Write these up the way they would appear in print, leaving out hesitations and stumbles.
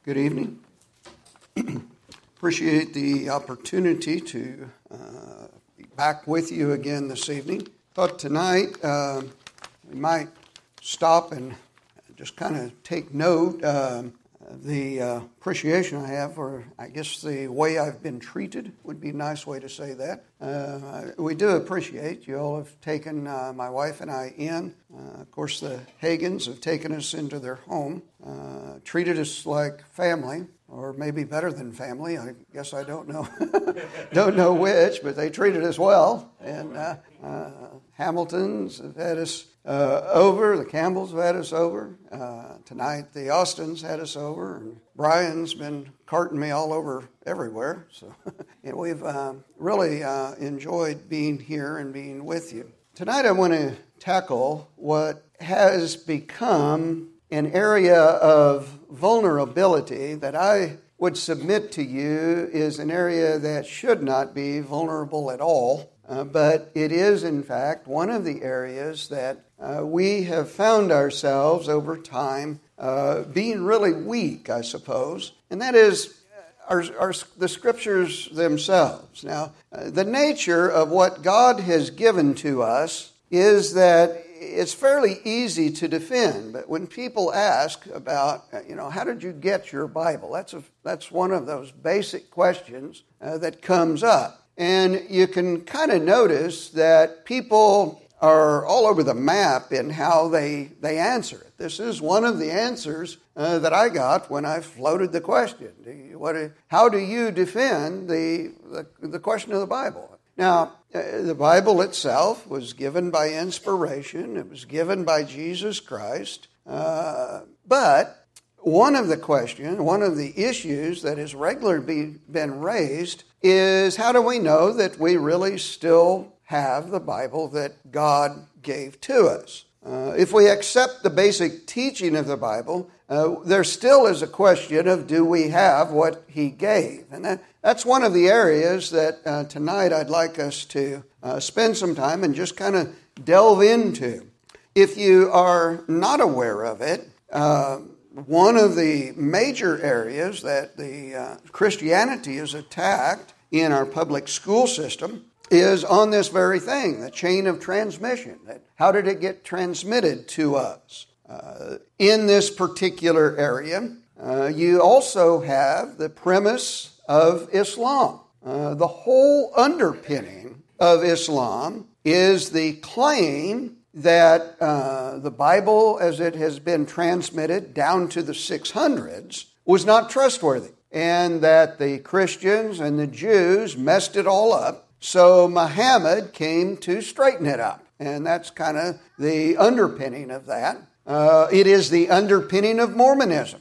Good evening. Appreciate the opportunity to be back with you again this evening. Thought tonight we might stop and just kind of take note of the appreciation I have for, I guess, the way I've been treated would be a nice way to say that. We do appreciate you all have taken my wife and I in. Of course, the Hagans have taken us into their home, treated us like family, or maybe better than family. I guess I don't know. Don't know which, but they treated us well. And Hamiltons have had us over. The Campbells have had us over. Tonight, the Austins had us over. And Brian's been carting me all over everywhere. So and we've really enjoyed being here and being with you. Tonight, I want to tackle what has become an area of vulnerability that I would submit to you is an area that should not be vulnerable at all, but it is, in fact, one of the areas that we have found ourselves over time being really weak, I suppose, and that is the Scriptures themselves. Now, the nature of what God has given to us is that it's fairly easy to defend, but when people ask about, how did you get your Bible? That's one of those basic questions that comes up. And you can kind of notice that people are all over the map in how they answer it. This is one of the answers that I got when I floated the question. How do you defend the question of the Bible? Now, the Bible itself was given by inspiration. It was given by Jesus Christ. But one of the issues that has regularly been raised is how do we know that we really still have the Bible that God gave to us? If we accept the basic teaching of the Bible, there still is a question of do we have what He gave? And that's one of the areas that tonight I'd like us to spend some time and just kind of delve into. If you are not aware of it, one of the major areas that the Christianity is attacked in our public school system is on this very thing, the chain of transmission. How did it get transmitted to us? In this particular area, you also have the premise of Islam. The whole underpinning of Islam is the claim that the Bible, as it has been transmitted down to the 600s, was not trustworthy, and that the Christians and the Jews messed it all up. So Muhammad came to straighten it up, and that's kind of the underpinning of that. It is the underpinning of Mormonism.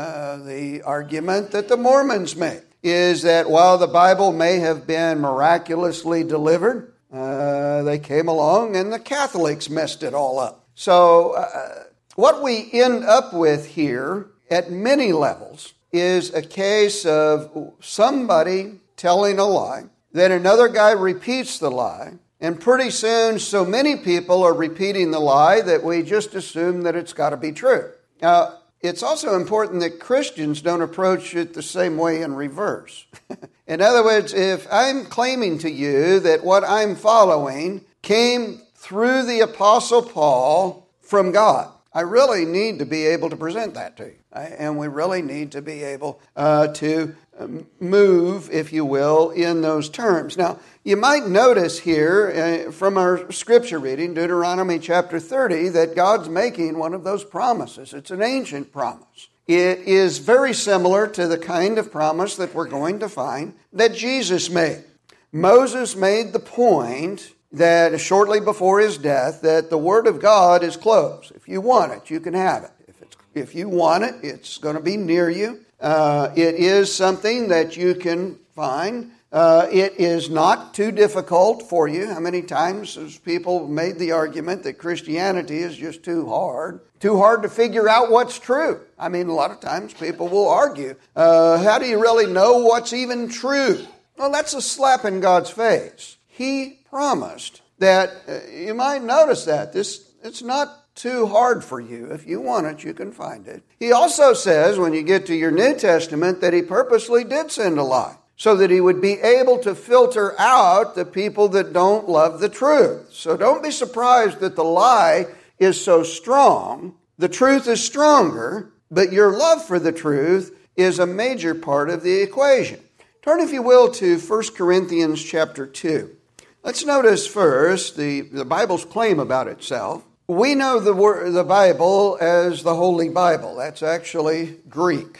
The argument that the Mormons make is that while the Bible may have been miraculously delivered, they came along and the Catholics messed it all up. So what we end up with here at many levels is a case of somebody telling a lie, then another guy repeats the lie, and pretty soon so many people are repeating the lie that we just assume that it's got to be true. Now, it's also important that Christians don't approach it the same way in reverse. In other words, if I'm claiming to you that what I'm following came through the Apostle Paul from God, I really need to be able to present that to you. And we really need to be able to move, if you will, in those terms. Now, you might notice here from our scripture reading, Deuteronomy chapter 30, that God's making one of those promises. It's an ancient promise. It is very similar to the kind of promise that we're going to find that Jesus made. Moses made the point that shortly before his death, that the Word of God is close. If you want it, you can have it. If you want it, it's going to be near you. It is something that you can find. It is not too difficult for you. How many times has people made the argument that Christianity is just too hard to figure out what's true? I mean, a lot of times people will argue, how do you really know what's even true? Well, that's a slap in God's face. He promised that, you might notice that, it's not too hard for you. If you want it, you can find it. He also says, when you get to your New Testament, that he purposely did send a lie, so that he would be able to filter out the people that don't love the truth. So don't be surprised that the lie is so strong. The truth is stronger, but your love for the truth is a major part of the equation. Turn, if you will, to 1 Corinthians chapter 2. Let's notice first the Bible's claim about itself. We know the Bible as the Holy Bible. That's actually Greek,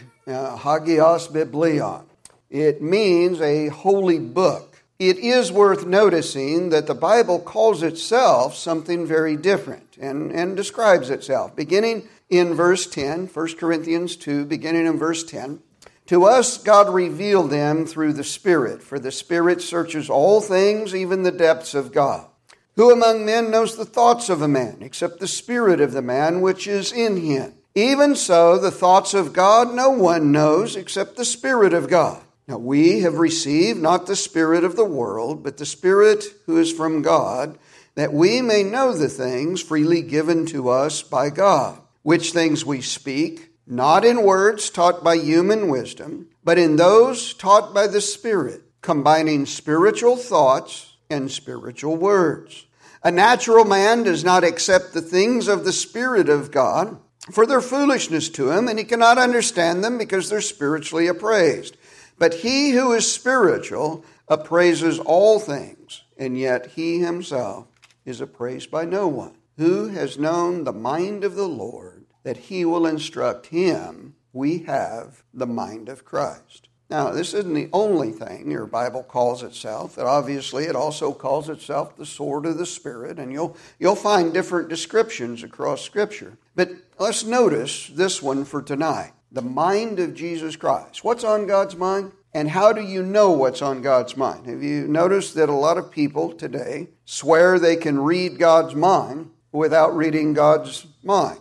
Hagios Biblion. It means a holy book. It is worth noticing that the Bible calls itself something very different and describes itself. Beginning in verse 10, 1 Corinthians 2, beginning in verse 10, to us God revealed them through the Spirit, for the Spirit searches all things, even the depths of God. Who among men knows the thoughts of a man, except the spirit of the man which is in him? Even so, the thoughts of God no one knows except the Spirit of God. Now we have received not the spirit of the world, but the Spirit who is from God, that we may know the things freely given to us by God, which things we speak, not in words taught by human wisdom, but in those taught by the Spirit, combining spiritual thoughts and spiritual words. A natural man does not accept the things of the Spirit of God, for they're foolishness to him, and he cannot understand them because they're spiritually appraised. But he who is spiritual appraises all things, and yet he himself is appraised by no one. Who has known the mind of the Lord, that he will instruct him? We have the mind of Christ. Now, this isn't the only thing your Bible calls itself. Obviously, it also calls itself the sword of the Spirit, and you'll find different descriptions across Scripture. But let's notice this one for tonight, the mind of Jesus Christ. What's on God's mind? And how do you know what's on God's mind? Have you noticed that a lot of people today swear they can read God's mind without reading God's mind?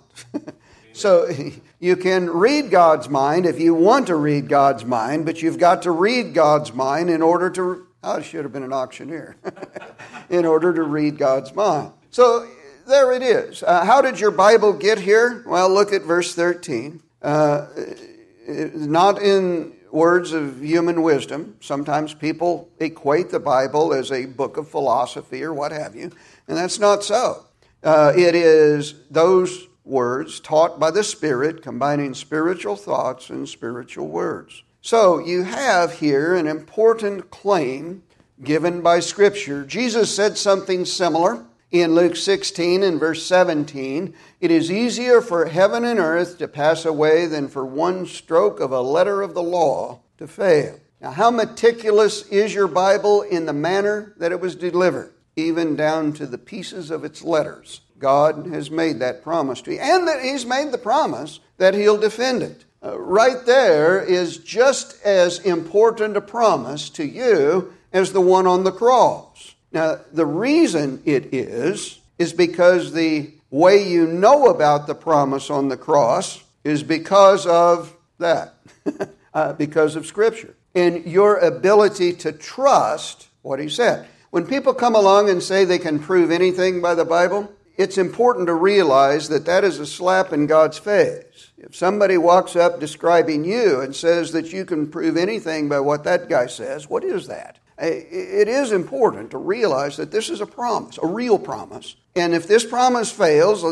So you can read God's mind if you want to read God's mind, but you've got to read God's mind in order to, I should have been an auctioneer, in order to read God's mind. So there it is. How did your Bible get here? Well, look at verse 13. Not in words of human wisdom. Sometimes people equate the Bible as a book of philosophy or what have you, and that's not so. It is those words taught by the Spirit, combining spiritual thoughts and spiritual words. So you have here an important claim given by Scripture. Jesus said something similar in Luke 16 and verse 17. It is easier for heaven and earth to pass away than for one stroke of a letter of the law to fail. Now, how meticulous is your Bible in the manner that it was delivered, even down to the pieces of its letters? God has made that promise to you, and that He's made the promise that He'll defend it. Right there is just as important a promise to you as the one on the cross. Now, the reason it is because the way you know about the promise on the cross is because of that, because of Scripture, and your ability to trust what He said. When people come along and say they can prove anything by the Bible, it's important to realize that that is a slap in God's face. If somebody walks up describing you and says that you can prove anything by what that guy says, what is that? It is important to realize that this is a promise, a real promise. And if this promise fails,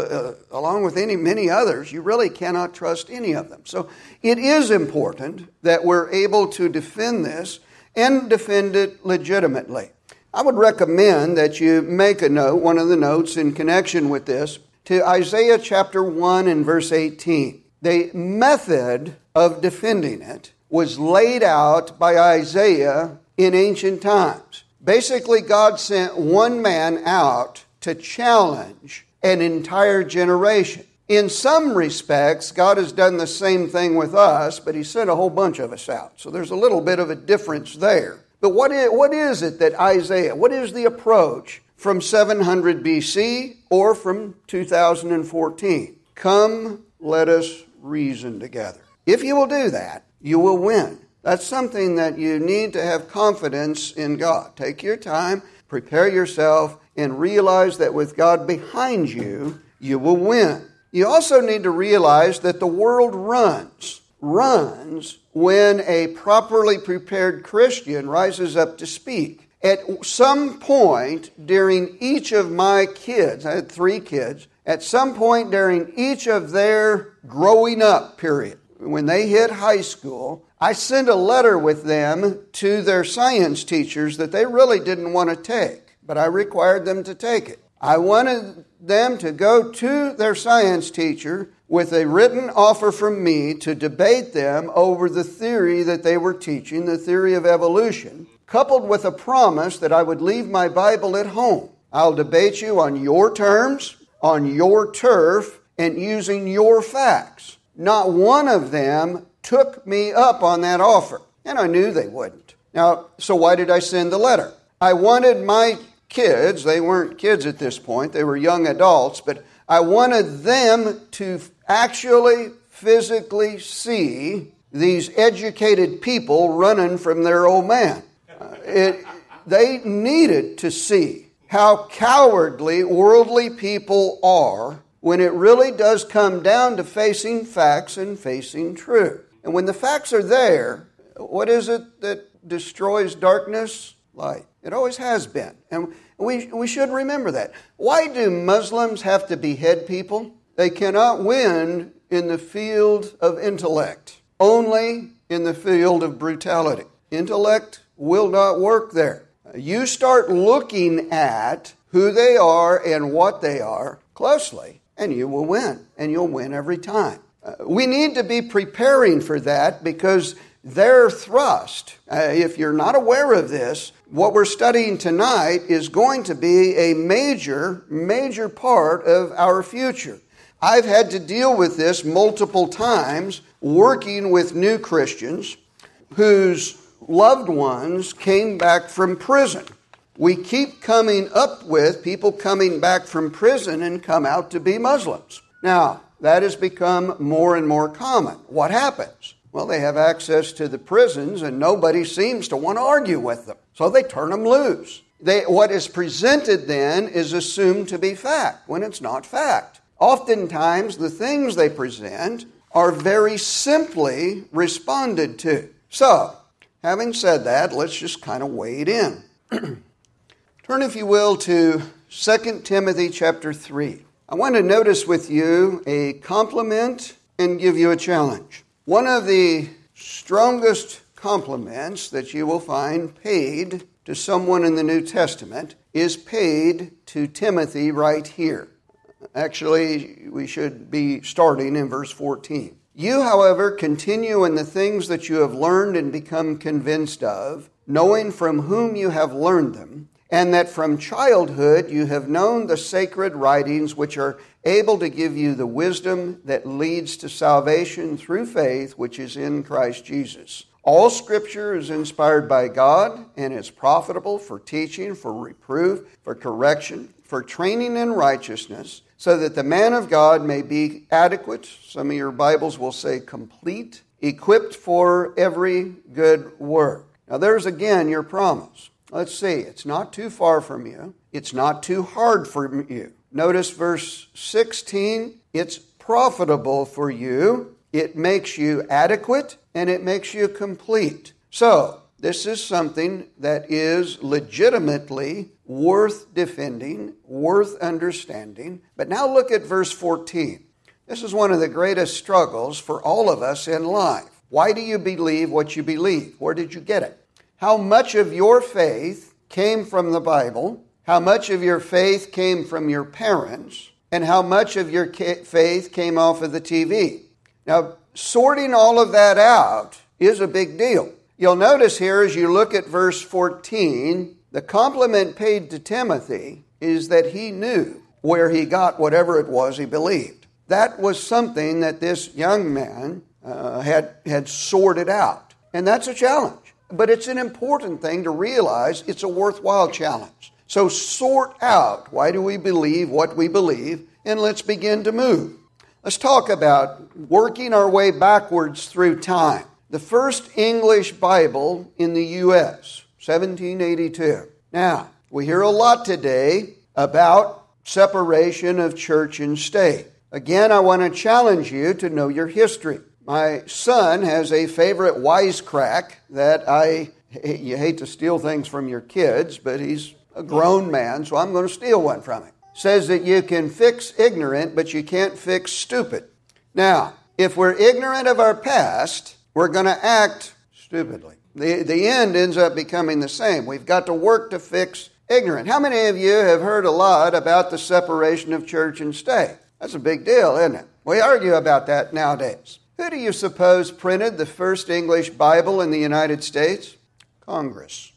along with many others, you really cannot trust any of them. So it is important that we're able to defend this and defend it legitimately. I would recommend that you make a note, one of the notes in connection with this, to Isaiah chapter 1 and verse 18. The method of defending it was laid out by Isaiah in ancient times. Basically, God sent one man out to challenge an entire generation. In some respects, God has done the same thing with us, but He sent a whole bunch of us out. So there's a little bit of a difference there. But what is it that Isaiah, what is the approach from 700 BC or from 2014? Come, let us reason together. If you will do that, you will win. That's something that you need to have confidence in God. Take your time, prepare yourself, and realize that with God behind you, you will win. You also need to realize that the world runs when a properly prepared Christian rises up to speak. At some point during each of my kids, I had 3 kids, at some point during each of their growing up period, when they hit high school, I sent a letter with them to their science teachers that they really didn't want to take, but I required them to take it. I wanted them to go to their science teacher with a written offer from me to debate them over the theory that they were teaching, the theory of evolution, coupled with a promise that I would leave my Bible at home. I'll debate you on your terms, on your turf, and using your facts. Not one of them took me up on that offer, and I knew they wouldn't. Now, so why did I send the letter? I wanted my kids, they weren't kids at this point, they were young adults, but I wanted them to actually physically see these educated people running from their old man. They needed to see how cowardly worldly people are when it really does come down to facing facts and facing truth. And when the facts are there, what is it that destroys darkness? Light. It always has been. And we should remember that. Why do Muslims have to behead people? They cannot win in the field of intellect, only in the field of brutality. Intellect will not work there. You start looking at who they are and what they are closely, and you will win, and you'll win every time. We need to be preparing for that because their thrust, if you're not aware of this, what we're studying tonight is going to be a major part of our future. I've had to deal with this multiple times working with new Christians whose loved ones came back from prison. We keep coming up with people coming back from prison and come out to be Muslims. Now, that has become more and more common. What happens? Well, they have access to the prisons and nobody seems to want to argue with them. So they turn them loose. What is presented then is assumed to be fact when it's not fact. Oftentimes, the things they present are very simply responded to. So, having said that, let's just kind of wade in. Turn, if you will, to 2 Timothy chapter 3. I want to notice with you a compliment and give you a challenge. One of the strongest compliments that you will find paid to someone in the New Testament is paid to Timothy right here. Actually, we should be starting in verse 14. You, however, continue in the things that you have learned and become convinced of, knowing from whom you have learned them, and that from childhood you have known the sacred writings which are able to give you the wisdom that leads to salvation through faith which is in Christ Jesus. All Scripture is inspired by God and is profitable for teaching, for reproof, for correction, for training in righteousness, so that the man of God may be adequate, some of your Bibles will say complete, equipped for every good work. Now there's again your promise. Let's see, it's not too far from you. It's not too hard for you. Notice verse 16, it's profitable for you. It makes you adequate and it makes you complete. So, this is something that is legitimately worth defending, worth understanding. But now look at verse 14. This is one of the greatest struggles for all of us in life. Why do you believe what you believe? Where did you get it? How much of your faith came from the Bible? How much of your faith came from your parents? And how much of your faith came off of the TV? Now, sorting all of that out is a big deal. You'll notice here as you look at verse 14, the compliment paid to Timothy is that he knew where he got whatever it was he believed. That was something that this young man had sorted out. And that's a challenge. But it's an important thing to realize it's a worthwhile challenge. So sort out why do we believe what we believe, and let's begin to move. Let's talk about working our way backwards through time. The first English Bible in the U.S., 1782. Now, we hear a lot today about separation of church and state. Again, I want to challenge you to know your history. My son has a favorite wisecrack that you hate to steal things from your kids, but he's a grown man, so I'm going to steal one from him. Says that you can fix ignorant, but you can't fix stupid. Now, if we're ignorant of our past, we're going to act stupidly. The end ends up becoming the same. We've got to work to fix ignorant. How many of you have heard a lot about the separation of church and state? That's a big deal, isn't it? We argue about that nowadays. Who do you suppose printed the first English Bible in the United States? Congress.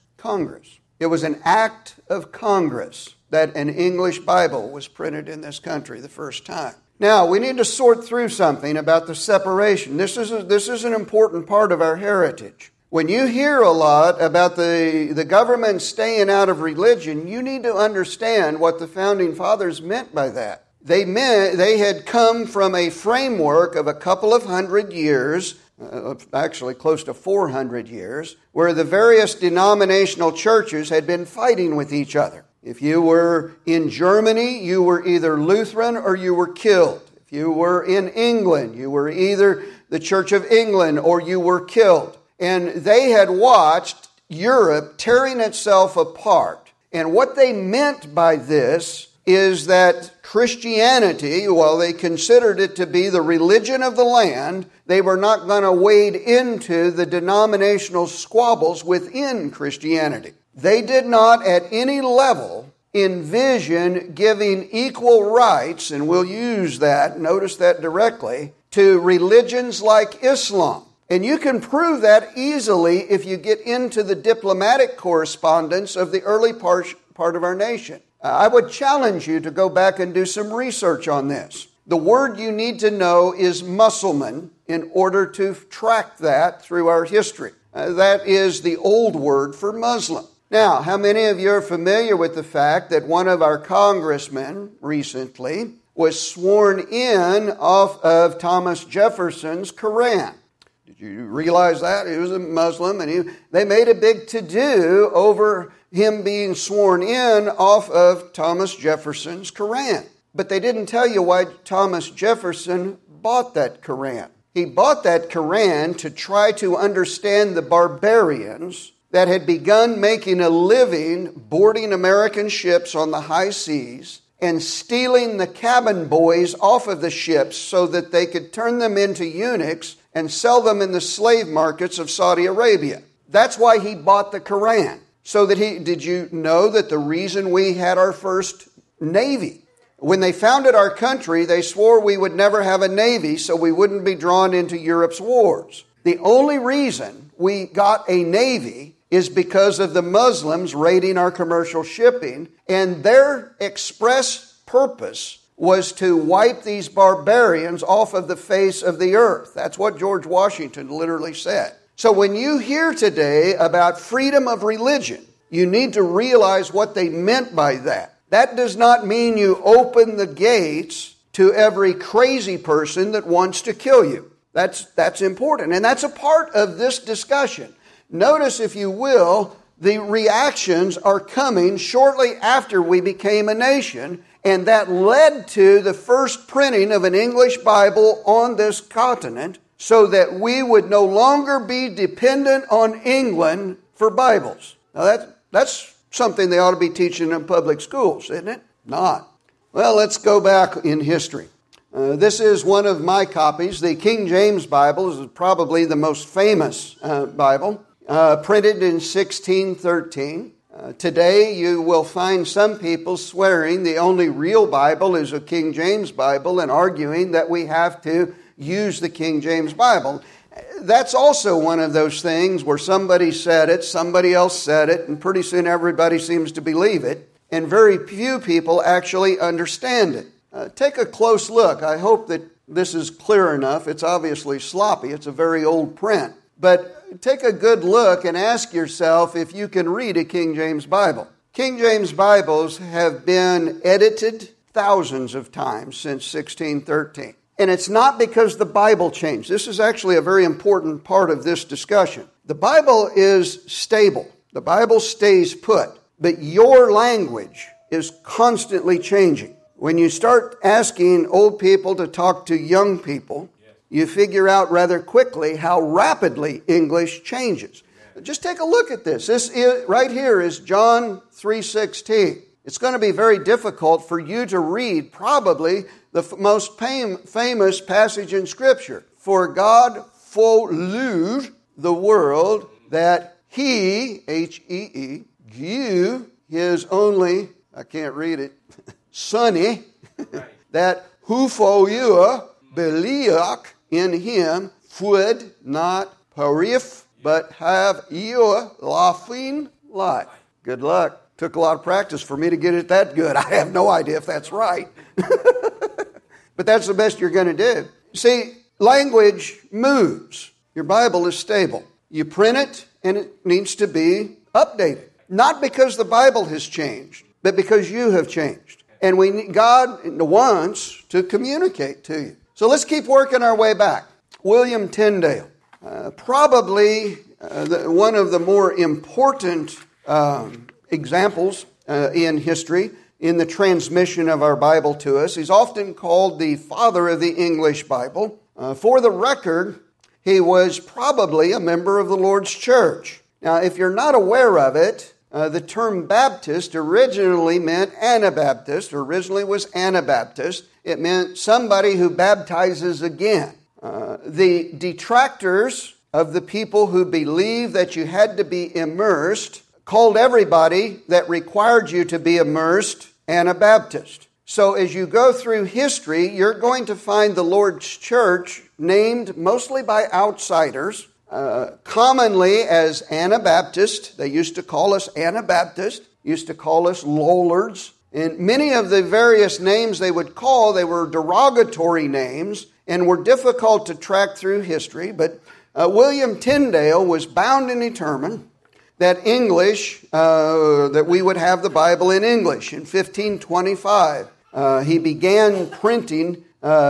It was an act of Congress that an English Bible was printed in this country the first time. Now, we need to sort through something about the separation. This is an important part of our heritage. When you hear a lot about the government staying out of religion, you need to understand what the Founding Fathers meant by that. They had come from a framework of a couple of hundred years, actually close to 400 years, where the various denominational churches had been fighting with each other. If you were in Germany, you were either Lutheran or you were killed. If you were in England, you were either the Church of England or you were killed. And they had watched Europe tearing itself apart. And what they meant by this is that Christianity, while they considered it to be the religion of the land, they were not going to wade into the denominational squabbles within Christianity. They did not at any level envision giving equal rights, and we'll use that, notice that directly, to religions like Islam. And you can prove that easily if you get into the diplomatic correspondence of the early part of our nation. I would challenge you to go back and do some research on this. The word you need to know is Mussulman in order to track that through our history. That is the old word for Muslim. Now, how many of you are familiar with the fact that one of our congressmen recently was sworn in off of Thomas Jefferson's Quran? Did you realize that? He was a Muslim, and they made a big to-do over him being sworn in off of Thomas Jefferson's Quran. But they didn't tell you why Thomas Jefferson bought that Quran. He bought that Quran to try to understand the barbarians that had begun making a living boarding American ships on the high seas and stealing the cabin boys off of the ships so that they could turn them into eunuchs and sell them in the slave markets of Saudi Arabia. That's why he bought the Quran. Did you know that the reason we had our first navy? When they founded our country, they swore we would never have a navy so we wouldn't be drawn into Europe's wars. The only reason we got a navy is because of the Muslims raiding our commercial shipping, and their express purpose was to wipe these barbarians off of the face of the earth. That's what George Washington literally said. So when you hear today about freedom of religion, you need to realize what they meant by that. That does not mean you open the gates to every crazy person that wants to kill you. That's important, and that's a part of this discussion. Notice, if you will, the reactions are coming shortly after we became a nation, and that led to the first printing of an English Bible on this continent so that we would no longer be dependent on England for Bibles. Now that's something they ought to be teaching in public schools, isn't it? Not. Well, let's go back in history. This is one of my copies. The King James Bible is probably the most famous Bible. Printed in 1613. Today you will find some people swearing the only real Bible is a King James Bible and arguing that we have to use the King James Bible. That's also one of those things where somebody said it, somebody else said it, and pretty soon everybody seems to believe it, and very few people actually understand it. Take a close look. I hope that this is clear enough. It's obviously sloppy. It's a very old print. But take a good look and ask yourself if you can read a King James Bible. King James Bibles have been edited thousands of times since 1613. And it's not because the Bible changed. This is actually a very important part of this discussion. The Bible is stable. The Bible stays put. But your language is constantly changing. when you start asking old people to talk to young people, you figure out rather quickly how rapidly English changes. Just take a look at this. Right here is John 3:16. It's going to be very difficult for you to read probably the most famous passage in Scripture. For God so loved the world that He, H-E-E, gave His only, I can't read it, Sonny, that whosoever believeth in Him would not perish, but have everlasting life. Good luck. Took a lot of practice for me to get it that good. I have no idea if that's right. But that's the best you're going to do. See, language moves. Your Bible is stable. You print it, and it needs to be updated. Not because the Bible has changed, but because you have changed. And God wants to communicate to you. So let's keep working our way back. William Tyndale, probably one of the more important examples in history in the transmission of our Bible to us. He's often called the father of the English Bible. For the record, he was probably a member of the Lord's Church. Now, if you're not aware of it, the term Baptist originally meant Anabaptist, originally was Anabaptist. It meant somebody who baptizes again. The detractors of the people who believed that you had to be immersed called everybody that required you to be immersed Anabaptist. So as you go through history, you're going to find the Lord's Church named mostly by outsiders, commonly as Anabaptist. They used to call us Anabaptist, used to call us Lollards. And many of the various names they would call, they were derogatory names and were difficult to track through history. But William Tyndale was bound and determined that English, that we would have the Bible in English. In 1525, he began printing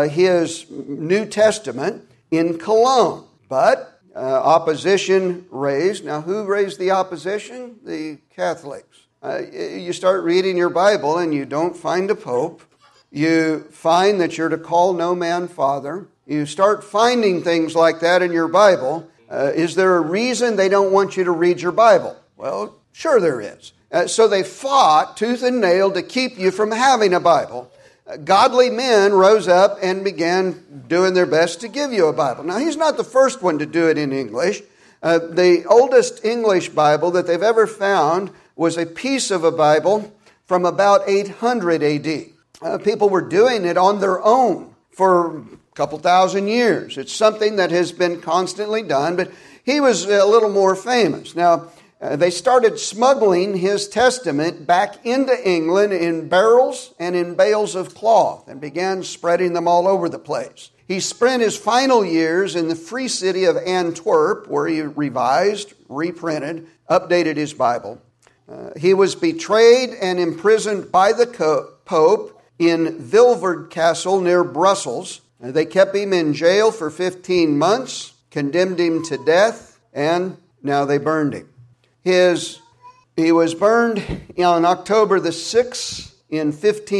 his New Testament in Cologne. But opposition raised. Now, who raised the opposition? The Catholics. You start reading your Bible and you don't find a pope. You find that you're to call no man father. You start finding things like that in your Bible. Is there a reason they don't want you to read your Bible? Well, sure there is. So they fought tooth and nail to keep you from having a Bible. Godly men rose up and began doing their best to give you a Bible. Now, he's not the first one to do it in English. The oldest English Bible that they've ever found was a piece of a Bible from about 800 A.D. People were doing it on their own for couple thousand years. It's something that has been constantly done, but he was a little more famous. Now, they started smuggling his testament back into England in barrels and in bales of cloth and began spreading them all over the place. He spent his final years in the free city of Antwerp, where he revised, reprinted, updated his Bible. He was betrayed and imprisoned by the Pope in Vilvoorde Castle near Brussels. They kept him in jail for 15 months, condemned him to death, and now they burned him. He was burned on October the 6th in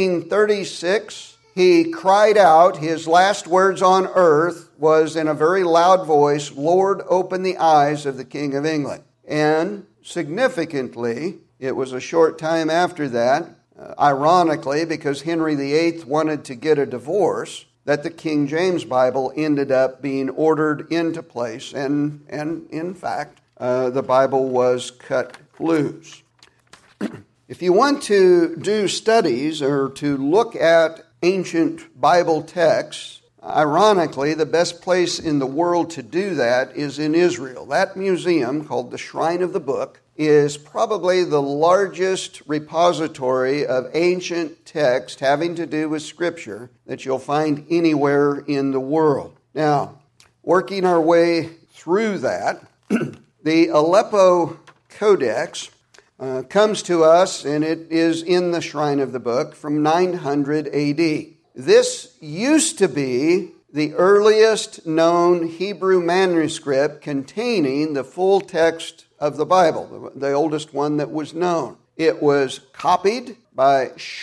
1536. He cried out, his last words on earth was in a very loud voice, "Lord, open the eyes of the King of England." And significantly, it was a short time after that, ironically, because Henry VIII wanted to get a divorce, that the King James Bible ended up being ordered into place, and in fact, the Bible was cut loose. If you want to do studies or to look at ancient Bible texts, ironically, the best place in the world to do that is in Israel. That museum, called the Shrine of the Book, is probably the largest repository of ancient text having to do with Scripture that you'll find anywhere in the world. Now, working our way through that, the Aleppo Codex comes to us, and it is in the Shrine of the Book from 900 A.D. This used to be the earliest known Hebrew manuscript containing the full text of the Bible, the oldest one that was known. It was copied by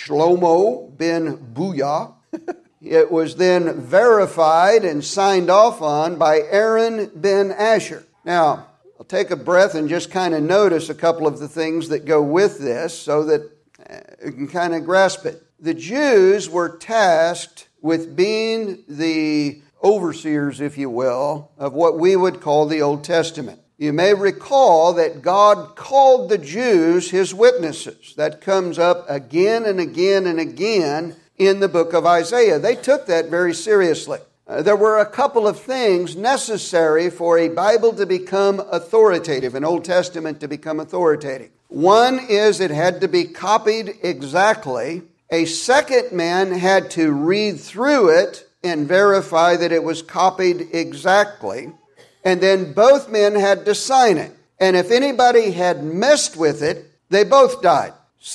Shlomo ben Buyah. It was then verified and signed off on by Aaron ben Asher. Now, I'll take a breath and just kind of notice a couple of the things that go with this so that you can kind of grasp it. The Jews were tasked with being the overseers, if you will, of what we would call the Old Testament. You may recall that God called the Jews His witnesses. That comes up again and again and again in the book of Isaiah. They took that very seriously. There were a couple of things necessary for a Bible to become authoritative, an Old Testament to become authoritative. One is it had to be copied exactly. A second man had to read through it and verify that it was copied exactly. And then both men had to sign it. And if anybody had messed with it, they both died.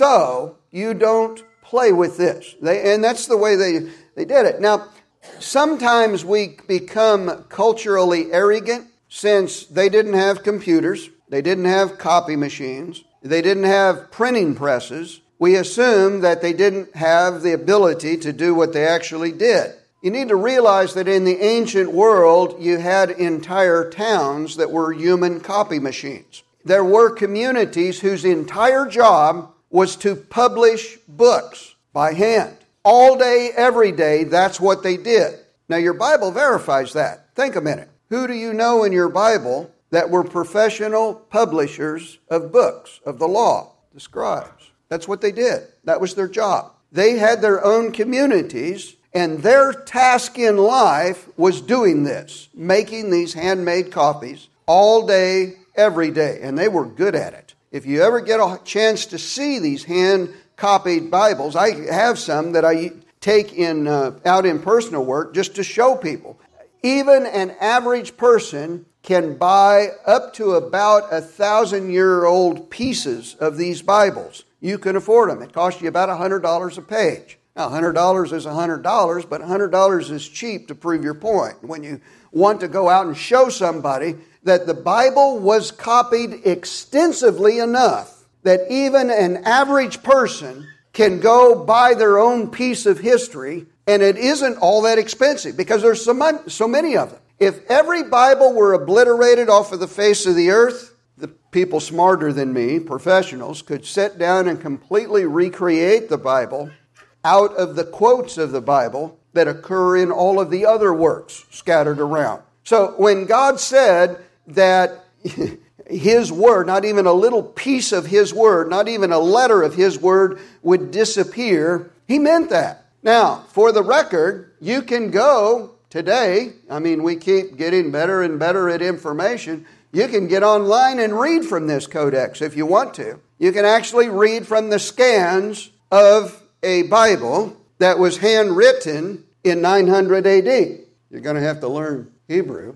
So you don't play with this. And that's the way they did it. Now, sometimes we become culturally arrogant since they didn't have computers, they didn't have copy machines, they didn't have printing presses. We assume that they didn't have the ability to do what they actually did. You need to realize that in the ancient world, you had entire towns that were human copy machines. There were communities whose entire job was to publish books by hand. All day, every day, that's what they did. Now, your Bible verifies that. Think a minute. Who do you know in your Bible that were professional publishers of books, of the law? The scribes. That's what they did. That was their job. They had their own communities, and their task in life was doing this, making these handmade copies all day, every day, and they were good at it. If you ever get a chance to see these hand-copied Bibles, I have some that I take out in personal work just to show people. Even an average person can buy up to about 1,000-year-old pieces of these Bibles. You can afford them. It costs you about $100 a page. Now, $100 is $100, but $100 is cheap to prove your point. When you want to go out and show somebody that the Bible was copied extensively enough that even an average person can go buy their own piece of history, and it isn't all that expensive because there's so many of them. If every Bible were obliterated off of the face of the earth, the people smarter than me, professionals, could sit down and completely recreate the Bible out of the quotes of the Bible that occur in all of the other works scattered around. So when God said that His Word, not even a little piece of His Word, not even a letter of His Word would disappear, He meant that. Now, for the record, you can go today, we keep getting better and better at information. You can get online and read from this codex if you want to. You can actually read from the scans of a Bible that was handwritten in 900 AD. You're going to have to learn Hebrew,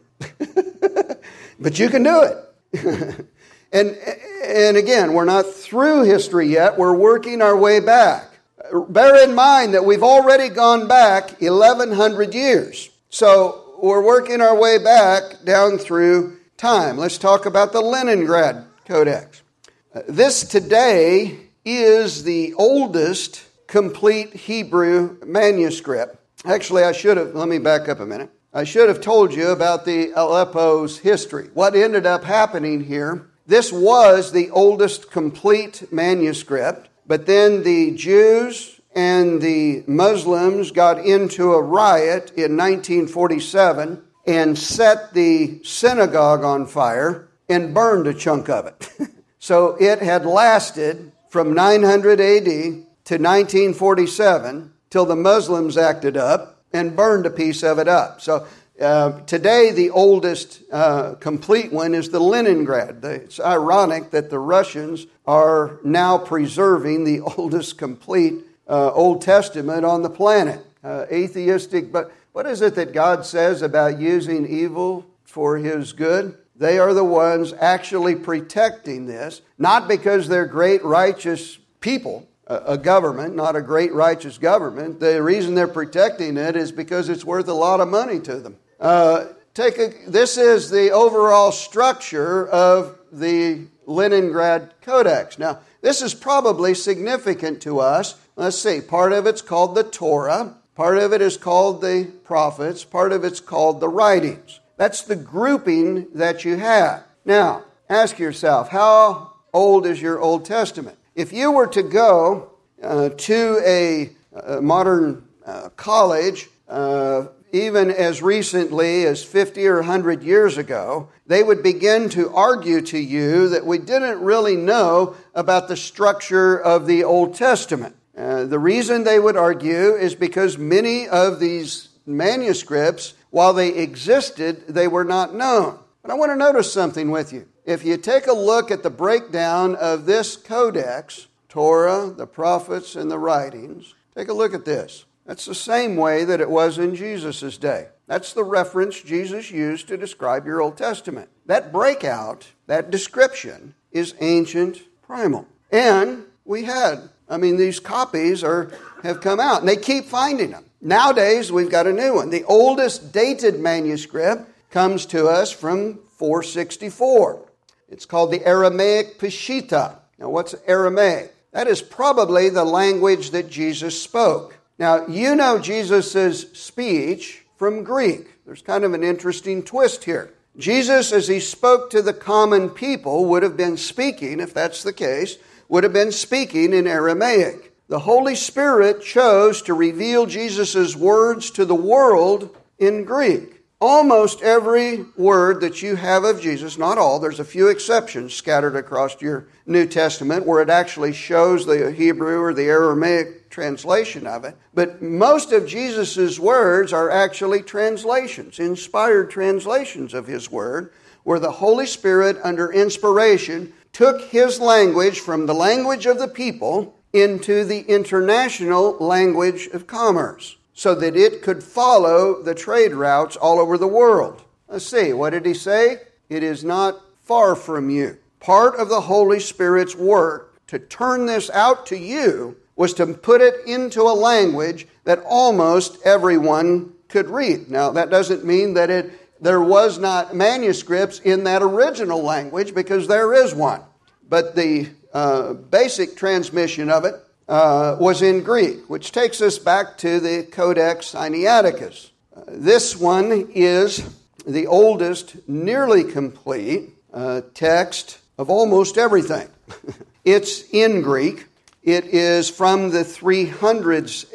but you can do it. And again, we're not through history yet. We're working our way back. Bear in mind that we've already gone back 1,100 years. So we're working our way back down through time. Let's talk about the Leningrad Codex. This today is the oldest complete Hebrew manuscript. Actually, let me back up a minute. I should have told you about the Aleppo's history. What ended up happening here, this was the oldest complete manuscript, but then the Jews and the Muslims got into a riot in 1947 and set the synagogue on fire and burned a chunk of it. So it had lasted from 900 AD to 1947 till the Muslims acted up and burned a piece of it up. So today the oldest complete one is the Leningrad. It's ironic that the Russians are now preserving the oldest complete Old Testament on the planet. Atheistic, but what is it that God says about using evil for His good? They are the ones actually protecting this, not because they're great righteous people, a government, not a great righteous government. The reason they're protecting it is because it's worth a lot of money to them. This is the overall structure of the Leningrad Codex. Now, this is probably significant to us. Let's see, part of it's called the Torah, part of it is called the prophets, part of it's called the writings. That's the grouping that you have. Now, ask yourself, how old is your Old Testament? If you were to go to a modern college, even as recently as 50 or 100 years ago, they would begin to argue to you that we didn't really know about the structure of the Old Testament. The reason they would argue is because many of these manuscripts, while they existed, they were not known. But I want to notice something with you. If you take a look at the breakdown of this codex, Torah, the prophets, and the writings, take a look at this. That's the same way that it was in Jesus' day. That's the reference Jesus used to describe your Old Testament. That breakout, that description, is ancient primal. And these copies have come out, and they keep finding them. Nowadays, we've got a new one. The oldest dated manuscript comes to us from 464. It's called the Aramaic Peshitta. Now, what's Aramaic? That is probably the language that Jesus spoke. Now, you know Jesus' speech from Greek. There's kind of an interesting twist here. Jesus, as he spoke to the common people, would have been speaking, if that's the case, would have been speaking in Aramaic. The Holy Spirit chose to reveal Jesus' words to the world in Greek. Almost every word that you have of Jesus, not all, there's a few exceptions scattered across your New Testament where it actually shows the Hebrew or the Aramaic translation of it. But most of Jesus' words are actually translations, inspired translations of his word, where the Holy Spirit, under inspiration, took his language from the language of the people into the international language of commerce, so that it could follow the trade routes all over the world. Let's see, what did he say? It is not far from you. Part of the Holy Spirit's work to turn this out to you was to put it into a language that almost everyone could read. Now, that doesn't mean that there was not manuscripts in that original language, because there is one. But the basic transmission of it was in Greek, which takes us back to the Codex Sinaiticus. This one is the oldest, nearly complete text of almost everything. It's in Greek. It is from the 300s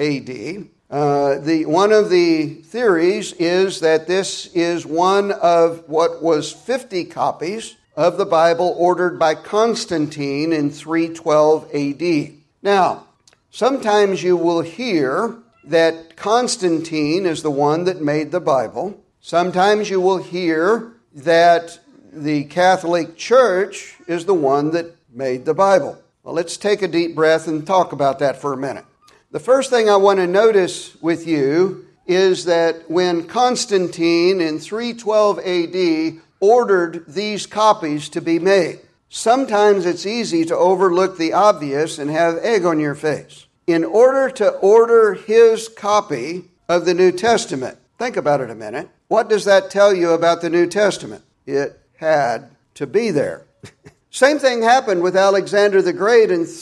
A.D. One of the theories is that this is one of what was 50 copies of the Bible ordered by Constantine in 312 A.D. Now, sometimes you will hear that Constantine is the one that made the Bible. Sometimes you will hear that the Catholic Church is the one that made the Bible. Well, let's take a deep breath and talk about that for a minute. The first thing I want to notice with you is that when Constantine in 312 A.D. ordered these copies to be made, sometimes it's easy to overlook the obvious and have egg on your face. In order to order his copy of the New Testament, think about it a minute. What does that tell you about the New Testament? It had to be there. Same thing happened with Alexander the Great in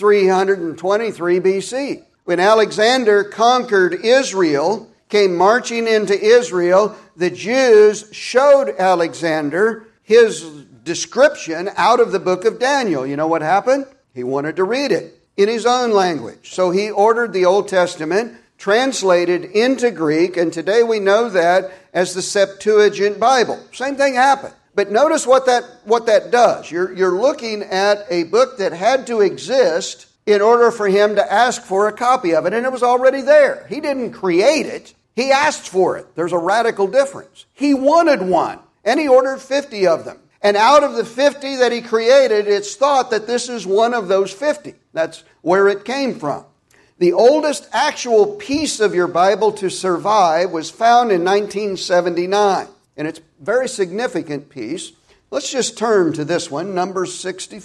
323 BC. When Alexander conquered Israel, came marching into Israel, the Jews showed Alexander his description out of the book of Daniel. You know what happened? He wanted to read it in his own language. So he ordered the Old Testament translated into Greek, and today we know that as the Septuagint Bible. Same thing happened. But notice what that does. You're looking at a book that had to exist in order for him to ask for a copy of it, and it was already there. He didn't create it. He asked for it. There's a radical difference. He wanted one, and he ordered 50 of them. And out of the 50 that he created, it's thought that this is one of those 50. That's where it came from. The oldest actual piece of your Bible to survive was found in 1979. And it's a very significant piece. Let's just turn to this one, Numbers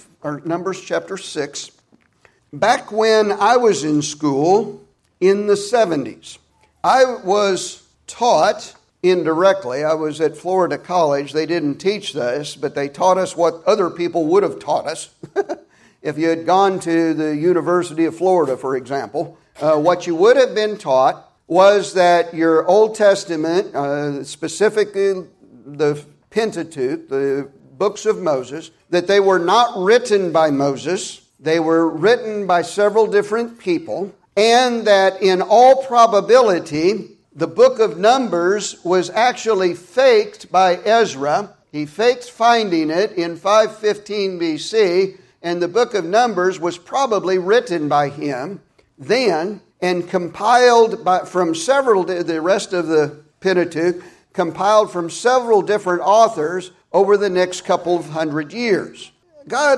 chapter 6. Back when I was in school in the 70s, I was taught indirectly. I was at Florida College. They didn't teach this, but they taught us what other people would have taught us. If you had gone to the University of Florida, for example, what you would have been taught was that your Old Testament, specifically the Pentateuch, the books of Moses, that they were not written by Moses. They were written by several different people, and that in all probability, the book of Numbers was actually faked by Ezra. He faked finding it in 515 BC, and the book of Numbers was probably written by him then and compiled from several, the rest of the Pentateuch, compiled from several different authors over the next couple of hundred years. God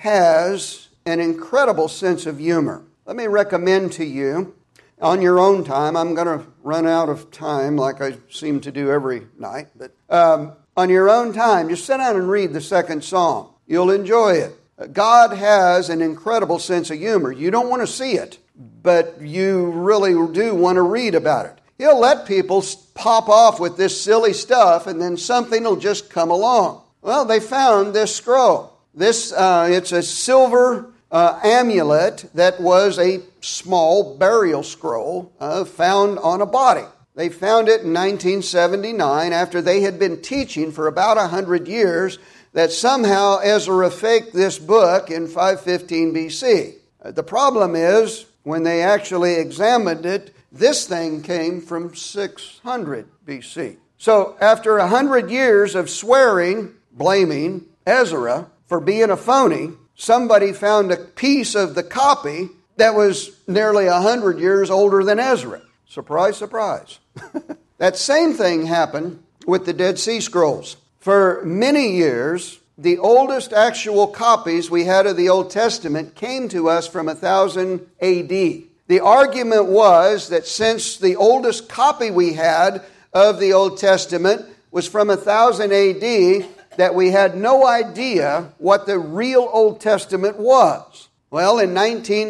has an incredible sense of humor. Let me recommend to you, on your own time, I'm going to run out of time like I seem to do every night, but on your own time, just sit down and read the second Psalm. You'll enjoy it. God has an incredible sense of humor. You don't want to see it, but you really do want to read about it. He'll let people pop off with this silly stuff, and then something will just come along. Well, they found this scroll. It's a silver amulet that was a small burial scroll found on a body. They found it in 1979 after they had been teaching for about 100 years that somehow Ezra faked this book in 515 BC. The problem is, when they actually examined it, this thing came from 600 BC. So after 100 years of swearing, blaming Ezra for being a phony, somebody found a piece of the copy that was nearly 100 years older than Ezra. Surprise, surprise. That same thing happened with the Dead Sea Scrolls. For many years, the oldest actual copies we had of the Old Testament came to us from 1000 AD. The argument was that since the oldest copy we had of the Old Testament was from 1000 AD, that we had no idea what the real Old Testament was. Well, in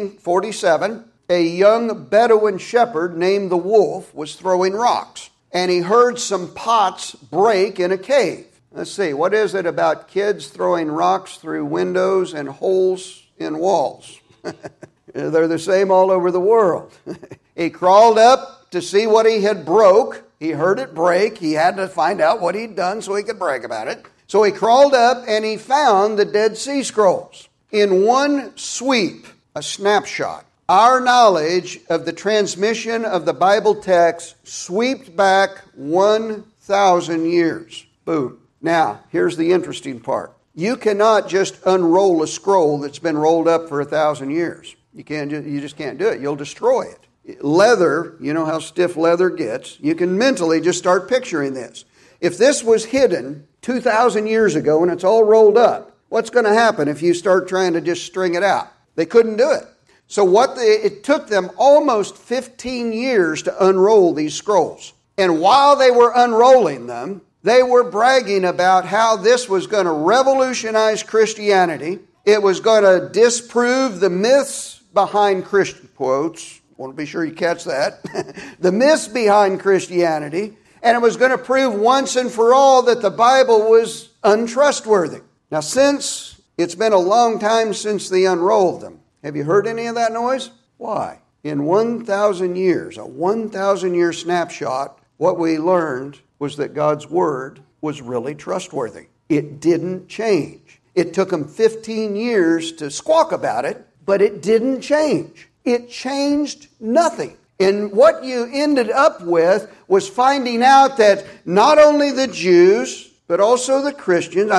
1947, a young Bedouin shepherd named the Wolf was throwing rocks, and he heard some pots break in a cave. Let's see, what is it about kids throwing rocks through windows and holes in walls? They're the same all over the world. He crawled up to see what he had broke. He heard it break. He had to find out what he'd done so he could brag about it. So he crawled up and he found the Dead Sea Scrolls. In one sweep, a snapshot, our knowledge of the transmission of the Bible text swept back 1,000 years. Boom. Now, here's the interesting part. You cannot just unroll a scroll that's been rolled up for 1,000 years. You just can't do it. You'll destroy it. Leather, you know how stiff leather gets. You can mentally just start picturing this. If this was hidden 2,000 years ago and it's all rolled up, what's going to happen if you start trying to just string it out? They couldn't do it. So it took them almost 15 years to unroll these scrolls. And while they were unrolling them, they were bragging about how this was going to revolutionize Christianity. It was going to disprove the myths behind Christian quotes. Want to be sure you catch that. The myths behind Christianity. And it was going to prove once and for all that the Bible was untrustworthy. Now, since it's been a long time since they unrolled them, have you heard any of that noise? Why? In 1,000 years, a 1,000-year snapshot, what we learned was that God's Word was really trustworthy. It didn't change. It took them 15 years to squawk about it, but it didn't change. It changed nothing. And what you ended up with was finding out that not only the Jews, but also the Christians,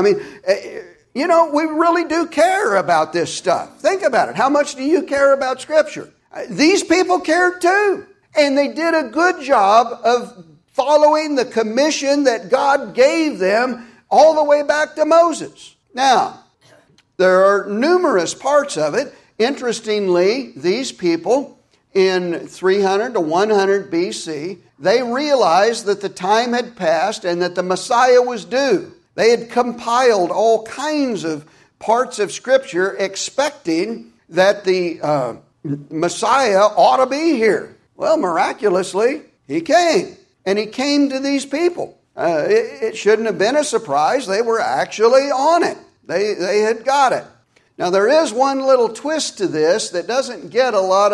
we really do care about this stuff. Think about it. How much do you care about Scripture? These people cared too. And they did a good job of following the commission that God gave them all the way back to Moses. Now, there are numerous parts of it. Interestingly, these people in 300 to 100 BC, they realized that the time had passed and that the Messiah was due. They had compiled all kinds of parts of Scripture expecting that the Messiah ought to be here. Well, miraculously, he came. and he came to these people. It shouldn't have been a surprise. They were actually on it. They had got it. Now, there is one little twist to this that doesn't get a lot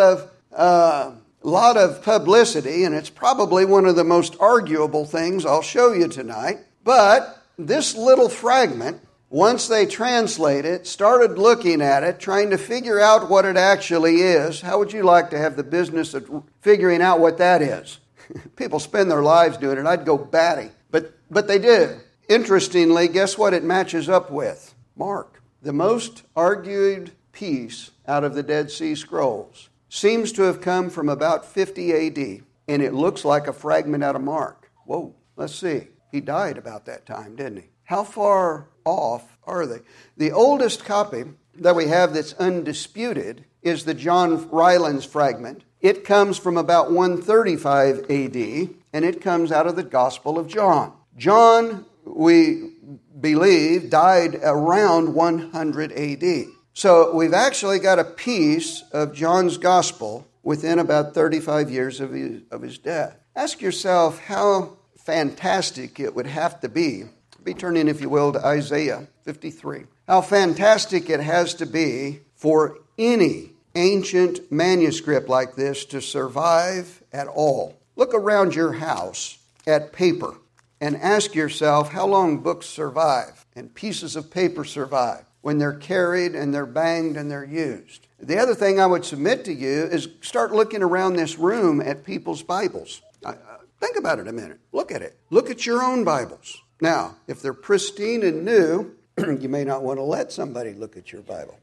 of publicity, and it's probably one of the most arguable things I'll show you tonight. But this little fragment, once they translate it, started looking at it, trying to figure out what it actually is. How would you like to have the business of figuring out what that is? People spend their lives doing it. I'd go batty. But they do. Interestingly, guess what it matches up with? Mark. The most argued piece out of the Dead Sea Scrolls seems to have come from about 50 A.D., and it looks like a fragment out of Mark. Whoa, let's see. He died about that time, didn't he? How far off are they? The oldest copy that we have that's undisputed is the John Rylands fragment. It comes from about 135 A.D., and it comes out of the Gospel of John. John, we believe, died around 100 A.D. So we've actually got a piece of John's Gospel within about 35 years of his death. Ask yourself how fantastic it would have to be. Be turning, if you will, to Isaiah 53. How fantastic it has to be for any ancient manuscript like this to survive at all. Look around your house at paper and ask yourself how long books survive and pieces of paper survive when they're carried and they're banged and they're used. The other thing I would submit to you is start looking around this room at people's Bibles. Think about it a minute. Look at it. Look at your own Bibles. Now, if they're pristine and new, you may not want to let somebody look at your Bible.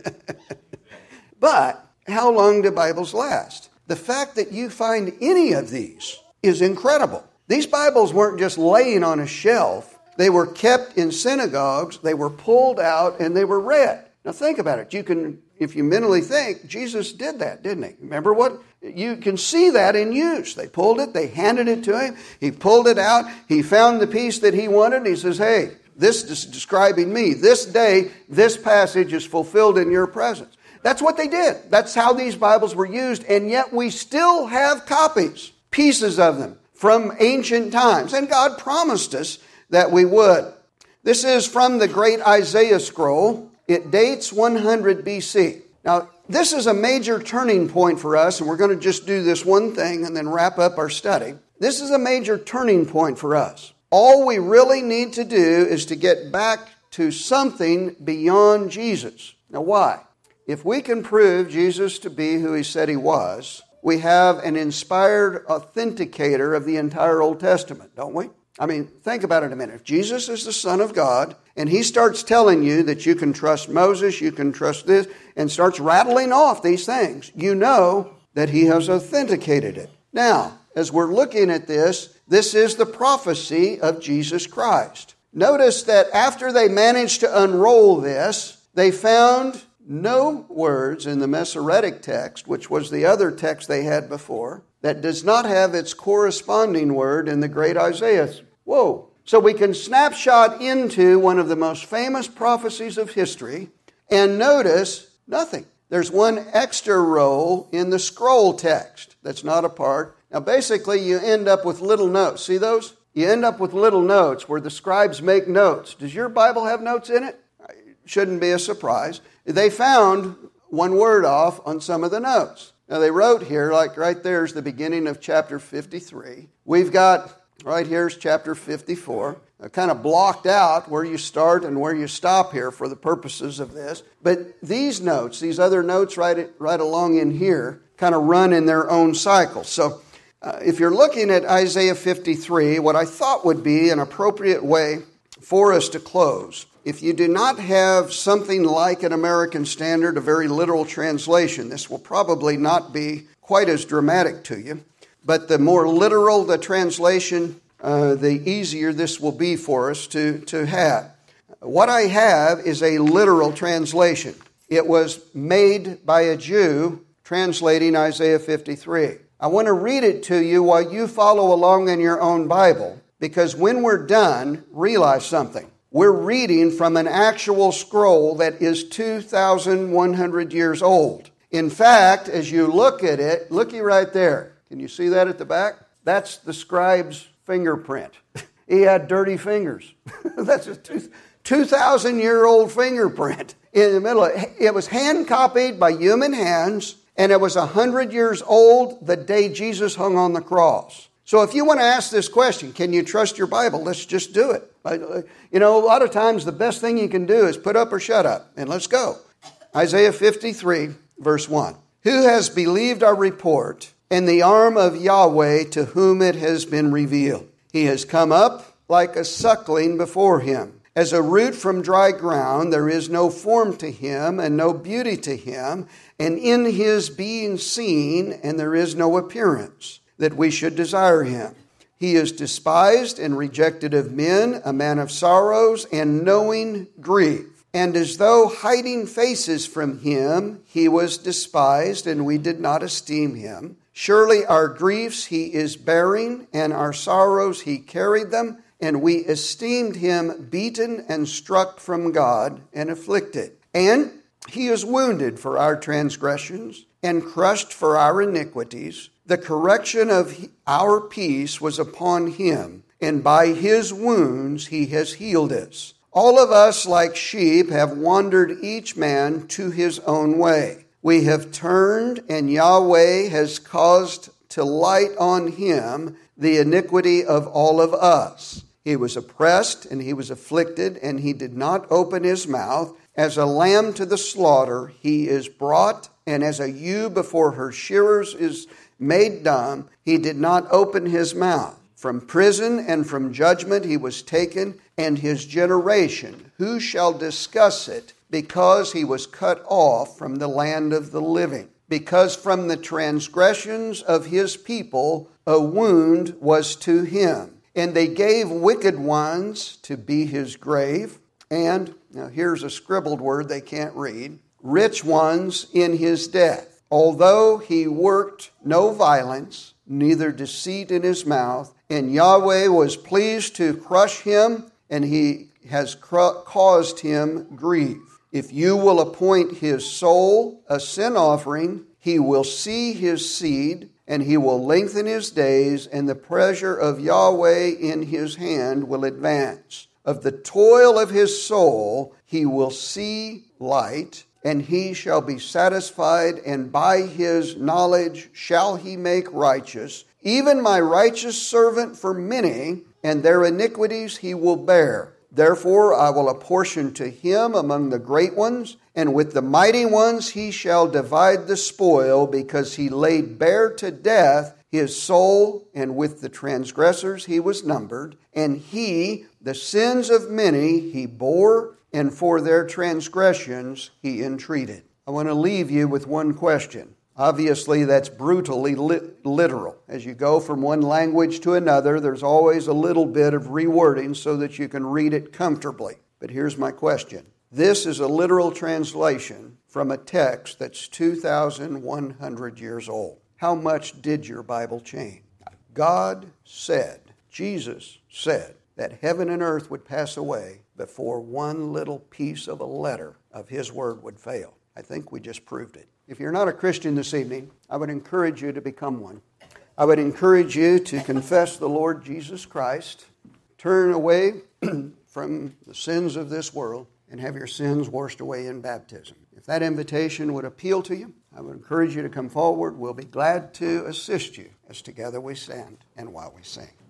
But how long do Bibles last? The fact that you find any of these is incredible. These Bibles weren't just laying on a shelf. They were kept in synagogues, they were pulled out, and they were read. Now think about it. You can, if you mentally think, Jesus did that, didn't he? Remember what? You can see that in use. They pulled it, they handed it to him, he pulled it out, he found the piece that he wanted, and he says, hey, this is describing me. This day, this passage is fulfilled in your presence. That's what they did. That's how these Bibles were used, and yet we still have copies, pieces of them, from ancient times. And God promised us that we would. This is from the great Isaiah scroll. It dates 100 BC. Now, this is a major turning point for us, and we're going to just do this one thing and then wrap up our study. This is a major turning point for us. All we really need to do is to get back to something beyond Jesus. Now, why? If we can prove Jesus to be who he said he was, we have an inspired authenticator of the entire Old Testament, don't we? I mean, think about it a minute. If Jesus is the Son of God, and he starts telling you that you can trust Moses, you can trust this, and starts rattling off these things, you know that he has authenticated it. Now, as we're looking at this, this is the prophecy of Jesus Christ. Notice that after they managed to unroll this, they found no words in the Masoretic text, which was the other text they had before, that does not have its corresponding word in the great Isaiah. Whoa. So we can snapshot into one of the most famous prophecies of history and notice nothing. There's one extra row in the scroll text that's not a part. Now basically you end up with little notes. See those? You end up with little notes where the scribes make notes. Does your Bible have notes in it? Shouldn't be a surprise. They found one word off on some of the notes. Now they wrote here, like right there's the beginning of chapter 53. We've got, right here's chapter 54. Kind of blocked out where you start and where you stop here for the purposes of this. But these notes, these other notes right along in here, kind of run in their own cycle. So if you're looking at Isaiah 53, what I thought would be an appropriate way for us to close, if you do not have something like an American Standard, a very literal translation, this will probably not be quite as dramatic to you. But the more literal the translation, the easier this will be for us to have. What I have is a literal translation. It was made by a Jew translating Isaiah 53. I want to read it to you while you follow along in your own Bible, because when we're done, realize something. We're reading from an actual scroll that is 2,100 years old. In fact, as you look at it, looky right there. Can you see that at the back? That's the scribe's fingerprint. He had dirty fingers. That's a 2,000-year-old fingerprint in the middle. It was hand-copied by human hands, and it was 100 years old the day Jesus hung on the cross. So if you want to ask this question, can you trust your Bible? Let's just do it. A lot of times the best thing you can do is put up or shut up, and let's go. Isaiah 53, verse 1. Who has believed our report, and the arm of Yahweh to whom it has been revealed? He has come up like a suckling before him. As a root from dry ground, there is no form to him and no beauty to him, and in his being seen, and there is no appearance, that we should desire him. He is despised and rejected of men, a man of sorrows and knowing grief. And as though hiding faces from him, he was despised, and we did not esteem him. Surely our griefs he is bearing, and our sorrows he carried them, and we esteemed him beaten and struck from God and afflicted. And he is wounded for our transgressions and crushed for our iniquities. The correction of our peace was upon him, and by his wounds he has healed us. All of us, like sheep, have wandered each man to his own way. We have turned, and Yahweh has caused to light on him the iniquity of all of us. He was oppressed, and he was afflicted, and he did not open his mouth. As a lamb to the slaughter, he is brought, and as a ewe before her shearers is made dumb, he did not open his mouth. From prison and from judgment he was taken, and his generation, who shall discuss it? Because he was cut off from the land of the living. Because from the transgressions of his people a wound was to him. And they gave wicked ones to be his grave. And, now here's a scribbled word they can't read, rich ones in his death. Although he worked no violence, neither deceit in his mouth, and Yahweh was pleased to crush him, and he has caused him grief. If you will appoint his soul a sin offering, he will see his seed, and he will lengthen his days, and the pleasure of Yahweh in his hand will advance. Of the toil of his soul he will see light, and he shall be satisfied, and by his knowledge shall he make righteous. Even my righteous servant for many, and their iniquities he will bear. Therefore I will apportion to him among the great ones, and with the mighty ones he shall divide the spoil, because he laid bare to death his soul, and with the transgressors he was numbered. And he, the sins of many, he bore, and for their transgressions he entreated. I want to leave you with one question. Obviously, that's brutally literal. As you go from one language to another, there's always a little bit of rewording so that you can read it comfortably. But here's my question. This is a literal translation from a text that's 2,100 years old. How much did your Bible change? God said, Jesus said, that heaven and earth would pass away before one little piece of a letter of his word would fail. I think we just proved it. If you're not a Christian this evening, I would encourage you to become one. I would encourage you to confess the Lord Jesus Christ, turn away from the sins of this world, and have your sins washed away in baptism. If that invitation would appeal to you, I would encourage you to come forward. We'll be glad to assist you as together we stand and while we sing.